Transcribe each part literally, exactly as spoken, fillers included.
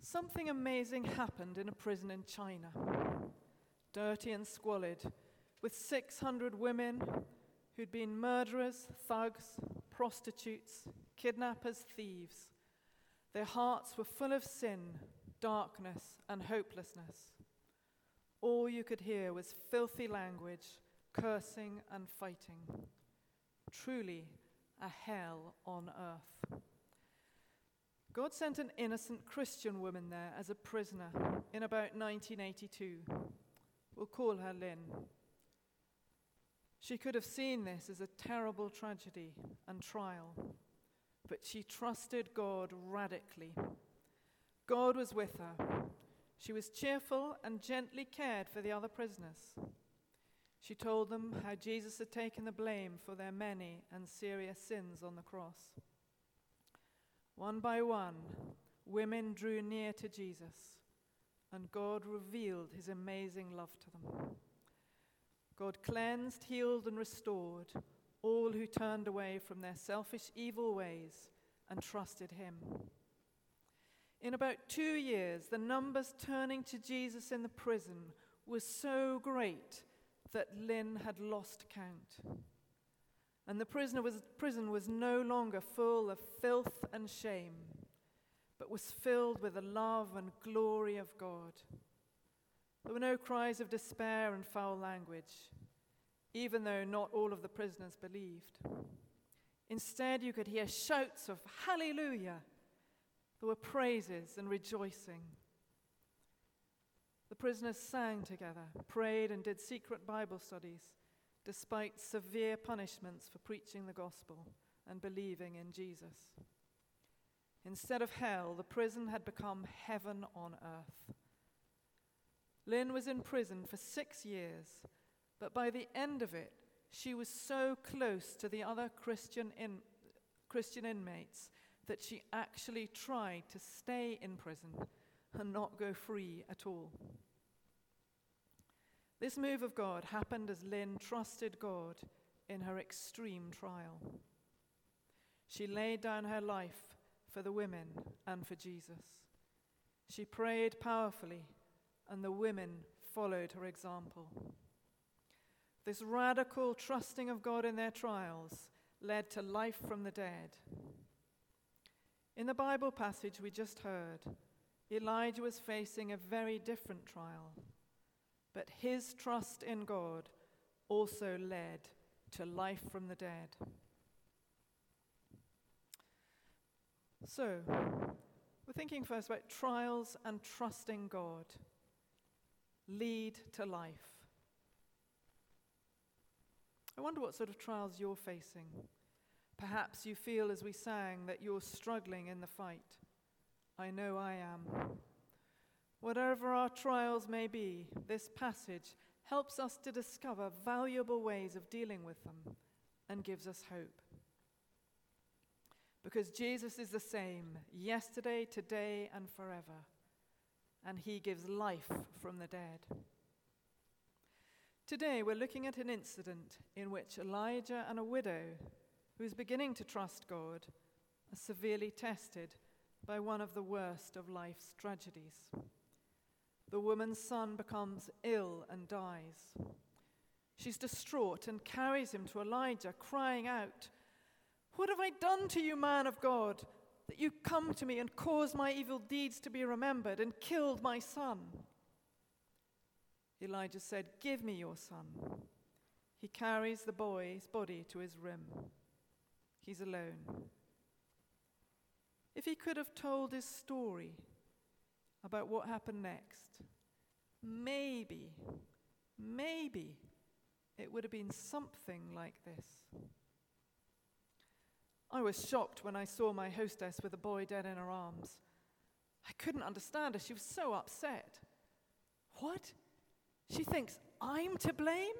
Something amazing happened in a prison in China. Dirty and squalid, with six hundred women who'd been murderers, thugs, prostitutes, kidnappers, thieves. Their hearts were full of sin, darkness, and hopelessness. All you could hear was filthy language, cursing and fighting. Truly a hell on earth. God sent an innocent Christian woman there as a prisoner in about nineteen eighty-two. We'll call her Lynn. She could have seen this as a terrible tragedy and trial, but she trusted God radically. God was with her. She was cheerful and gently cared for the other prisoners. She told them how Jesus had taken the blame for their many and serious sins on the cross. One by one, women drew near to Jesus, and God revealed his amazing love to them. God cleansed, healed, and restored all who turned away from their selfish, evil ways and trusted him. In about two years, the numbers turning to Jesus in the prison was so great that Lynn had lost count. And the prisoner was, prison was no longer full of filth and shame, but was filled with the love and glory of God. There were no cries of despair and foul language, even though not all of the prisoners believed. Instead, you could hear shouts of hallelujah. There were praises and rejoicing. The prisoners sang together, prayed, and did secret Bible studies, despite severe punishments for preaching the gospel and believing in Jesus. Instead of hell, the prison had become heaven on earth. Lynn was in prison for six years, but by the end of it, she was so close to the other Christian, in, Christian inmates that she actually tried to stay in prison and not go free at all. This move of God happened as Lynn trusted God in her extreme trial. She laid down her life for the women and for Jesus. She prayed powerfully, and the women followed her example. This radical trusting of God in their trials led to life from the dead. In the Bible passage we just heard, Elijah was facing a very different trial. But his trust in God also led to life from the dead. So, we're thinking first about trials and trusting God lead to life. I wonder what sort of trials you're facing. Perhaps you feel, as we sang, that you're struggling in the fight. I know I am. Whatever our trials may be, this passage helps us to discover valuable ways of dealing with them and gives us hope. Because Jesus is the same yesterday, today, and forever, and he gives life from the dead. Today we're looking at an incident in which Elijah and a widow who is beginning to trust God are severely tested by one of the worst of life's tragedies. The woman's son becomes ill and dies. She's distraught and carries him to Elijah, crying out, "What have I done to you, man of God, that you come to me and caused my evil deeds to be remembered and killed my son?" Elijah said, "Give me your son." He carries the boy's body to his room. He's alone. If he could have told his story about what happened next, maybe, maybe it would have been something like this. I was shocked when I saw my hostess with a boy dead in her arms. I couldn't understand her. She was so upset. What? She thinks I'm to blame?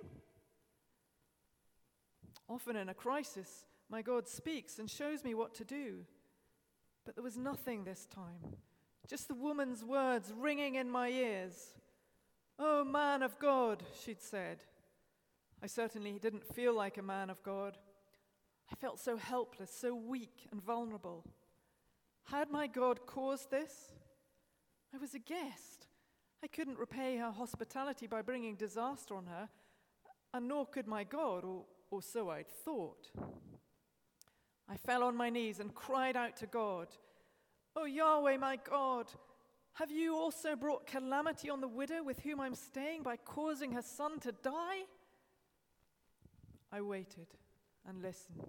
Often in a crisis, my God speaks and shows me what to do. But there was nothing this time. Just the woman's words ringing in my ears. "Oh, man of God," she'd said. I certainly didn't feel like a man of God. I felt so helpless, so weak and vulnerable. Had my God caused this? I was a guest. I couldn't repay her hospitality by bringing disaster on her, and nor could my God, or, or so I'd thought. I fell on my knees and cried out to God, "O Yahweh, my God, have you also brought calamity on the widow with whom I'm staying by causing her son to die?" I waited and listened.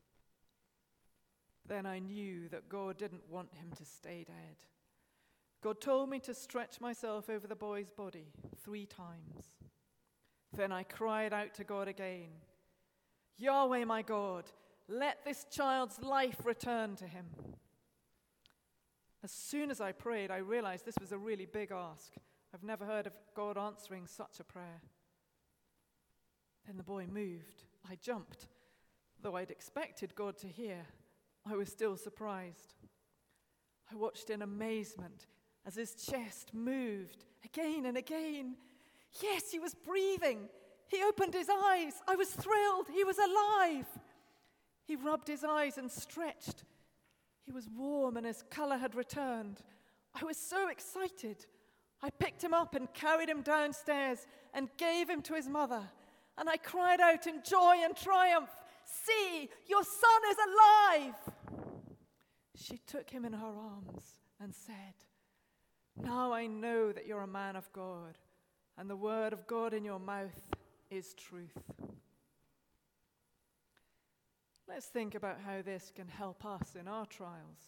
Then I knew that God didn't want him to stay dead. God told me to stretch myself over the boy's body three times. Then I cried out to God again, "Yahweh, my God, let this child's life return to him." As soon as I prayed, I realized this was a really big ask. I've never heard of God answering such a prayer. Then the boy moved. I jumped. Though I'd expected God to hear, I was still surprised. I watched in amazement as his chest moved again and again. Yes, he was breathing. He opened his eyes. I was thrilled. He was alive. He rubbed his eyes and stretched. He was warm and his color had returned. I was so excited. I picked him up and carried him downstairs and gave him to his mother. And I cried out in joy and triumph, "See, your son is alive!" She took him in her arms and said, "Now I know that you're a man of God, and the word of God in your mouth is truth." Let's think about how this can help us in our trials.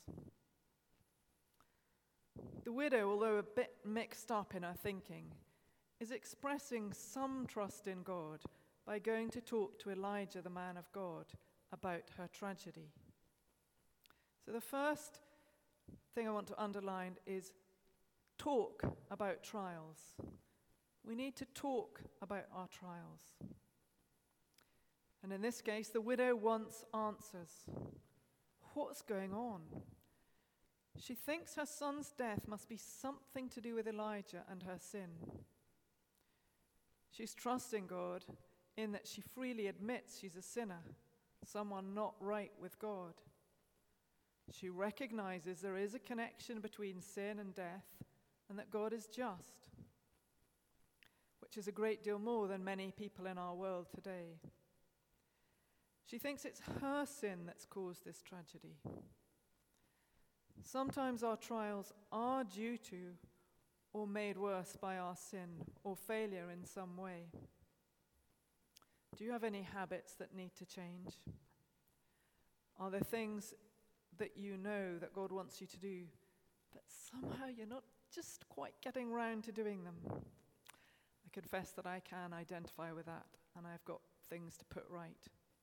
The widow, although a bit mixed up in her thinking, is expressing some trust in God by going to talk to Elijah, the man of God, about her tragedy. So the first thing I want to underline is talk about trials. We need to talk about our trials. And in this case, the widow wants answers. What's going on? She thinks her son's death must be something to do with Elijah and her sin. She's trusting God in that she freely admits she's a sinner, someone not right with God. She recognizes there is a connection between sin and death and that God is just, which is a great deal more than many people in our world today. She thinks it's her sin that's caused this tragedy. Sometimes our trials are due to or made worse by our sin or failure in some way. Do you have any habits that need to change? Are there things that you know that God wants you to do, but somehow you're not just quite getting round to doing them? I confess that I can identify with that, and I've got things to put right.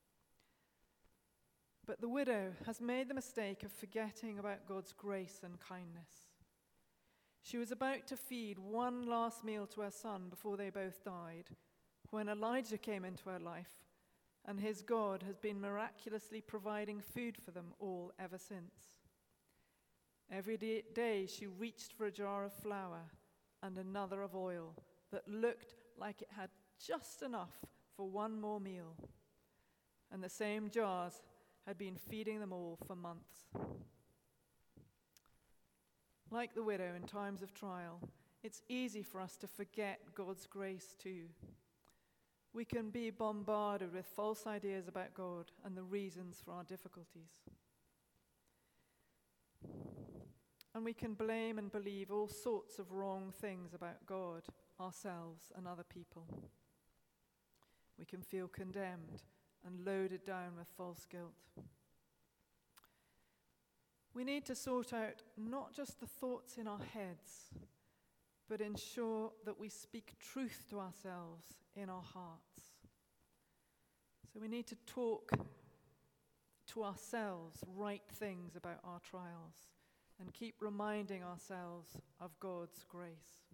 But the widow has made the mistake of forgetting about God's grace and kindness. She was about to feed one last meal to her son before they both died, when Elijah came into her life, and his God has been miraculously providing food for them all ever since. Every day she reached for a jar of flour and another of oil that looked like it had just enough for one more meal, and the same jars had been feeding them all for months. Like the widow in times of trial, it's easy for us to forget God's grace too. We can be bombarded with false ideas about God and the reasons for our difficulties. And we can blame and believe all sorts of wrong things about God, ourselves, and other people. We can feel condemned and loaded down with false guilt. We need to sort out not just the thoughts in our heads, but ensure that we speak truth to ourselves in our hearts. So we need to talk to ourselves right things about our trials and keep reminding ourselves of God's grace.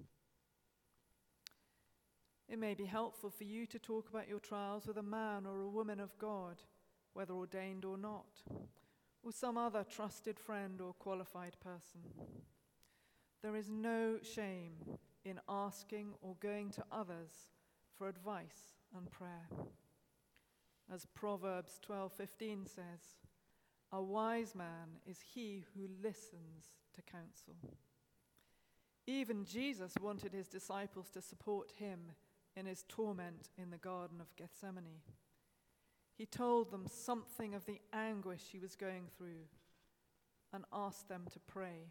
It may be helpful for you to talk about your trials with a man or a woman of God, whether ordained or not, or some other trusted friend or qualified person. There is no shame in asking or going to others for advice and prayer. As Proverbs twelve fifteen says, "A wise man is he who listens to counsel." Even Jesus wanted his disciples to support him in his torment in the Garden of Gethsemane. He told them something of the anguish he was going through and asked them to pray.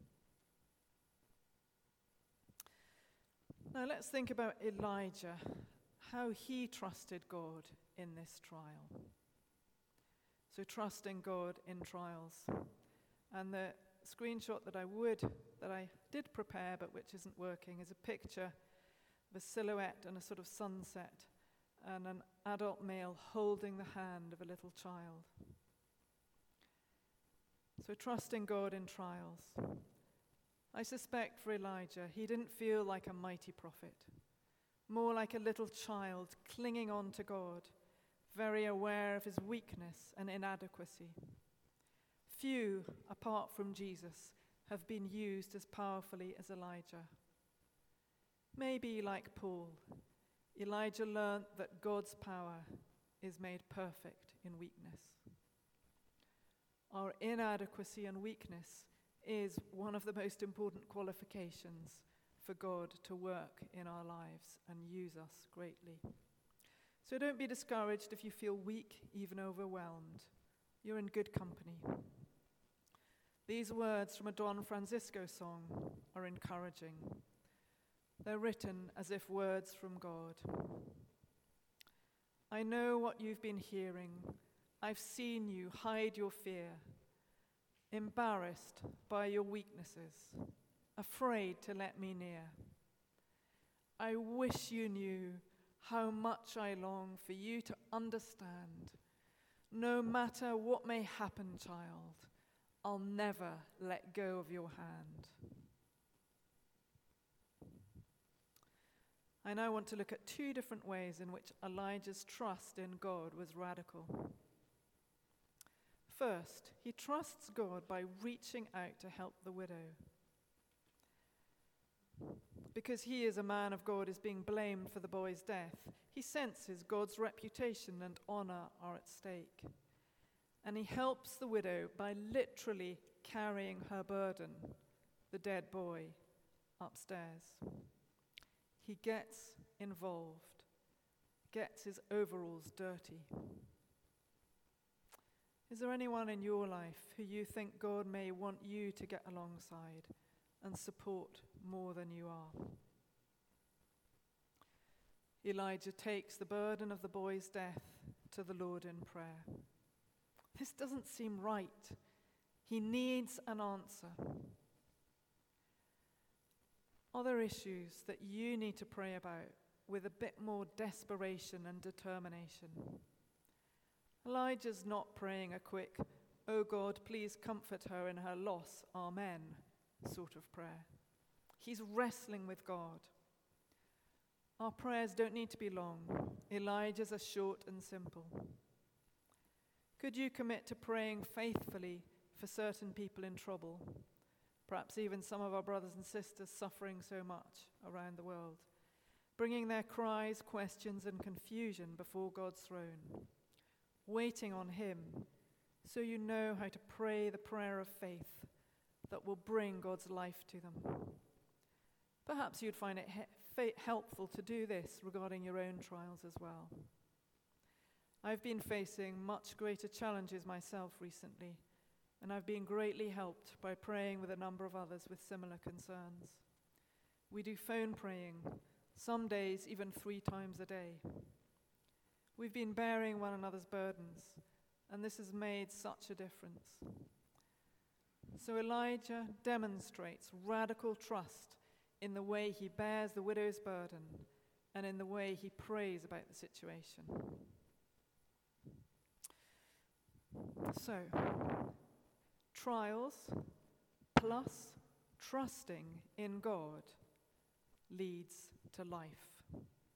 Now let's think about Elijah, how he trusted God in this trial. So trusting God in trials. And the screenshot that I would, that I did prepare but which isn't working, is a picture of a silhouette and a sort of sunset and an adult male holding the hand of a little child. So trusting God in trials. I suspect for Elijah, he didn't feel like a mighty prophet, more like a little child clinging on to God, very aware of his weakness and inadequacy. Few, apart from Jesus, have been used as powerfully as Elijah. Maybe like Paul, Elijah learnt that God's power is made perfect in weakness. Our inadequacy and weakness is one of the most important qualifications for God to work in our lives and use us greatly. So don't be discouraged if you feel weak, even overwhelmed. You're in good company. These words from a Don Francisco song are encouraging. They're written as if words from God. I know what you've been hearing. I've seen you hide your fear, embarrassed by your weaknesses, afraid to let me near. I wish you knew how much I long for you to understand. No matter what may happen, child, I'll never let go of your hand. I now want to look at two different ways in which Elijah's trust in God was radical. First, he trusts God by reaching out to help the widow. Because he is a man of God, is being blamed for the boy's death, he senses God's reputation and honor are at stake. And he helps the widow by literally carrying her burden, the dead boy, upstairs. He gets involved, gets his overalls dirty. Is there anyone in your life who you think God may want you to get alongside and support more than you are? Elijah takes the burden of the boy's death to the Lord in prayer. This doesn't seem right. He needs an answer. Are there issues that you need to pray about with a bit more desperation and determination? Elijah's not praying a quick, "Oh God, please comfort her in her loss, amen," sort of prayer. He's wrestling with God. Our prayers don't need to be long. Elijah's are short and simple. Could you commit to praying faithfully for certain people in trouble? Perhaps even some of our brothers and sisters suffering so much around the world, bringing their cries, questions, and confusion before God's throne, waiting on him so you know how to pray the prayer of faith that will bring God's life to them. Perhaps you'd find it he- helpful to do this regarding your own trials as well. I've been facing much greater challenges myself recently, and I've been greatly helped by praying with a number of others with similar concerns. We do phone praying, some days even three times a day. We've been bearing one another's burdens, and this has made such a difference. So Elijah demonstrates radical trust in the way he bears the widow's burden and in the way he prays about the situation. So, trials plus trusting in God leads to life.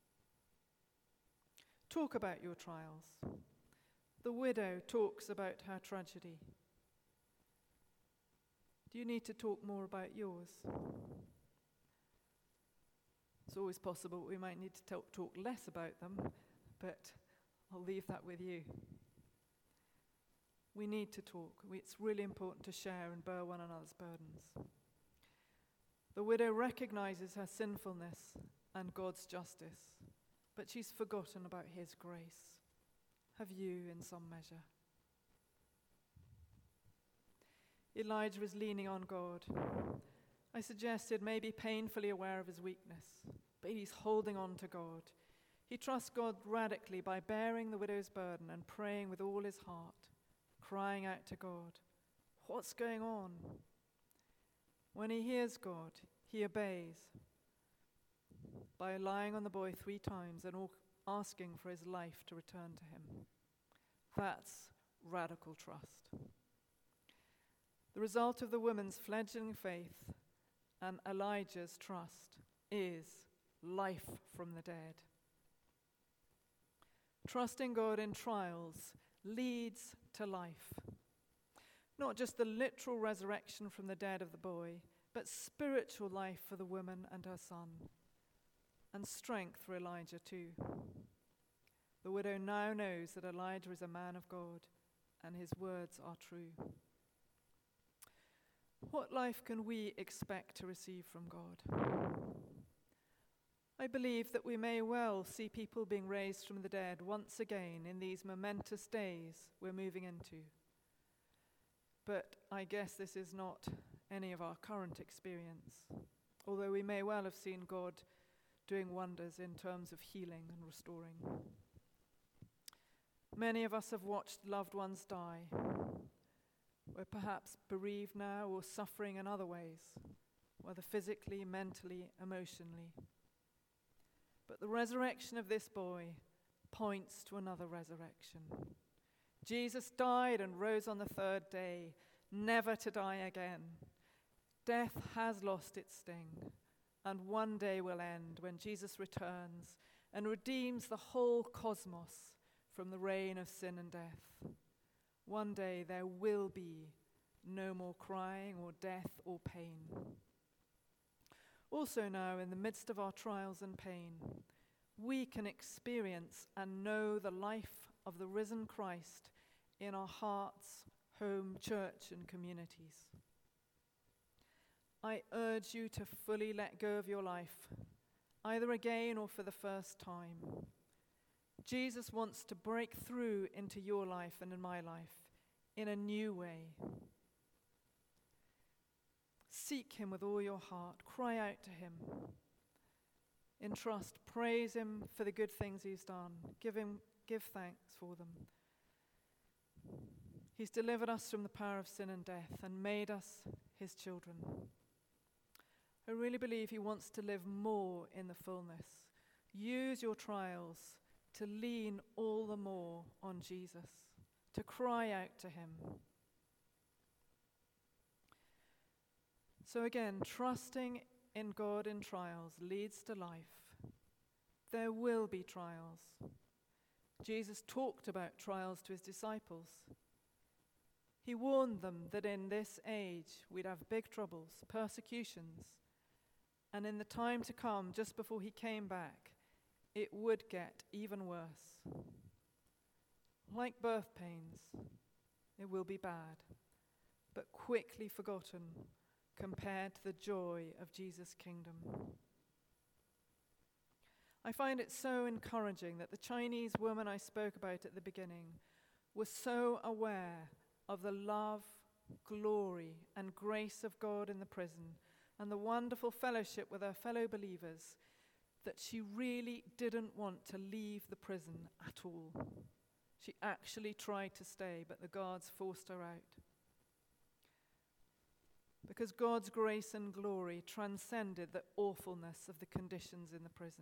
Talk about your trials. The widow talks about her tragedy. Do you need to talk more about yours? It's always possible we might need to talk, talk less about them, but I'll leave that with you. We need to talk. It's really important to share and bear one another's burdens. The widow recognizes her sinfulness and God's justice, but she's forgotten about his grace. Have you in some measure? Elijah is leaning on God. I suggested maybe painfully aware of his weakness, but he's holding on to God. He trusts God radically by bearing the widow's burden and praying with all his heart, crying out to God, "What's going on?" When he hears God, he obeys by lying on the boy three times and asking for his life to return to him. That's radical trust. The result of the woman's fledgling faith and Elijah's trust is life from the dead. Trusting God in trials leads to life. Not just the literal resurrection from the dead of the boy, but spiritual life for the woman and her son, and strength for Elijah too. The widow now knows that Elijah is a man of God, and his words are true. What life can we expect to receive from God? I believe that we may well see people being raised from the dead once again in these momentous days we're moving into. But I guess this is not any of our current experience, although we may well have seen God doing wonders in terms of healing and restoring. Many of us have watched loved ones die. We're perhaps bereaved now or suffering in other ways, whether physically, mentally, emotionally. But the resurrection of this boy points to another resurrection. Jesus died and rose on the third day, never to die again. Death has lost its sting, and one day will end when Jesus returns and redeems the whole cosmos from the reign of sin and death. One day there will be no more crying or death or pain. Also now, in the midst of our trials and pain, we can experience and know the life of the risen Christ in our hearts, home, church, and communities. I urge you to fully let go of your life, either again or for the first time. Jesus wants to break through into your life and in my life in a new way. Seek him with all your heart. Cry out to him. In trust, praise him for the good things he's done. Give him, give thanks for them. He's delivered us from the power of sin and death and made us his children. I really believe he wants to live more in the fullness. Use your trials to lean all the more on Jesus, to cry out to him. So again, trusting in God in trials leads to life. There will be trials. Jesus talked about trials to his disciples. He warned them that in this age we'd have big troubles, persecutions, and in the time to come, just before he came back, it would get even worse. Like birth pains, it will be bad, but quickly forgotten compared to the joy of Jesus' kingdom. I find it so encouraging that the Chinese woman I spoke about at the beginning was so aware of the love, glory, and grace of God in the prison and the wonderful fellowship with her fellow believers that she really didn't want to leave the prison at all. She actually tried to stay, but the guards forced her out. Because God's grace and glory transcended the awfulness of the conditions in the prison.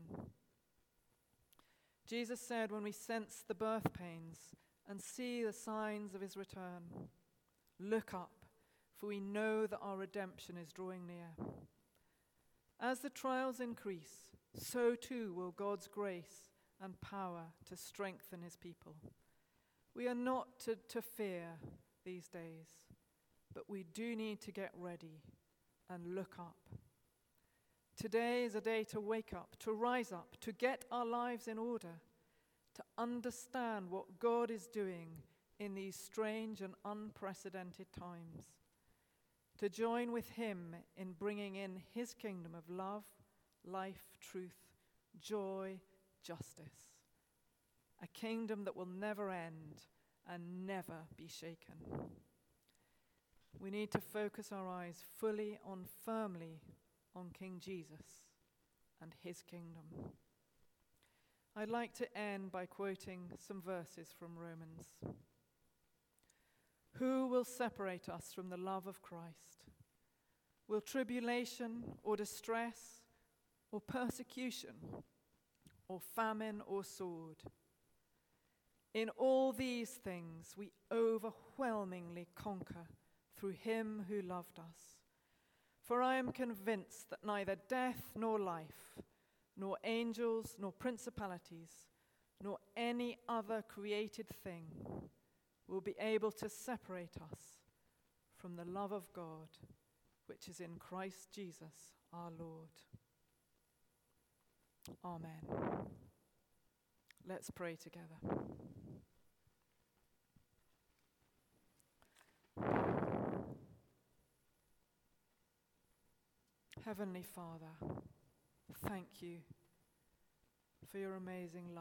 Jesus said, when we sense the birth pains and see the signs of his return, look up, for we know that our redemption is drawing near. As the trials increase, so too will God's grace and power to strengthen his people. We are not to, to fear these days, but we do need to get ready and look up. Today is a day to wake up, to rise up, to get our lives in order, to understand what God is doing in these strange and unprecedented times. to join with him in bringing in his kingdom of love, life, truth, joy, justice. A kingdom that will never end and never be shaken. We need to focus our eyes fully on, firmly on King Jesus and his kingdom. I'd like to end by quoting some verses from Romans. Who will separate us from the love of Christ? Will tribulation or distress or persecution or famine or sword? In all these things we overwhelmingly conquer through him who loved us. For I am convinced that neither death nor life, nor angels, nor principalities, nor any other created thing will be able to separate us from the love of God, which is in Christ Jesus our Lord. Amen. Let's pray together. Heavenly Father, thank you for your amazing love.